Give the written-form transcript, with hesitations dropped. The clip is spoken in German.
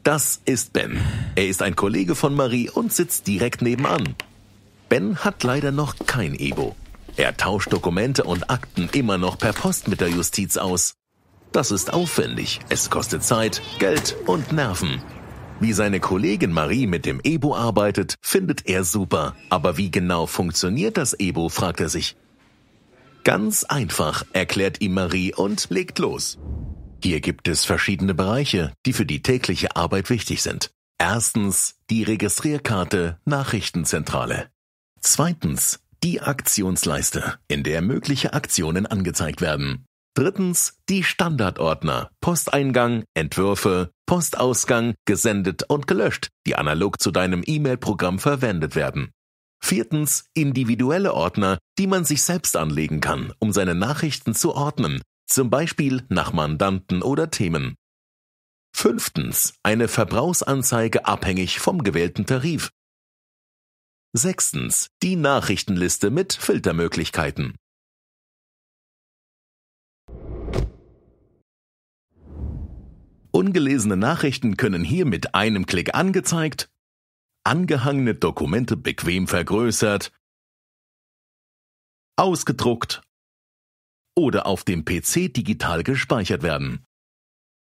Das ist Ben. Er ist ein Kollege von Marie und sitzt direkt nebenan. Ben hat leider noch kein Ebo. Er tauscht Dokumente und Akten immer noch per Post mit der Justiz aus. Das ist aufwendig. Es kostet Zeit, Geld und Nerven. Wie seine Kollegin Marie mit dem Ebo arbeitet, findet er super. Aber wie genau funktioniert das Ebo, fragt er sich. Ganz einfach, erklärt ihm Marie und legt los. Hier gibt es verschiedene Bereiche, die für die tägliche Arbeit wichtig sind. Erstens die Registrierkarte Nachrichtenzentrale. Zweitens die Aktionsleiste, in der mögliche Aktionen angezeigt werden. Drittens die Standardordner, Posteingang, Entwürfe, Postausgang, gesendet und gelöscht, die analog zu deinem E-Mail-Programm verwendet werden. Viertens individuelle Ordner, die man sich selbst anlegen kann, um seine Nachrichten zu ordnen, zum Beispiel nach Mandanten oder Themen. Fünftens eine Verbrauchsanzeige abhängig vom gewählten Tarif. Sechstens die Nachrichtenliste mit Filtermöglichkeiten. Ungelesene Nachrichten können hier mit einem Klick angezeigt, angehangene Dokumente bequem vergrößert, ausgedruckt oder auf dem PC digital gespeichert werden.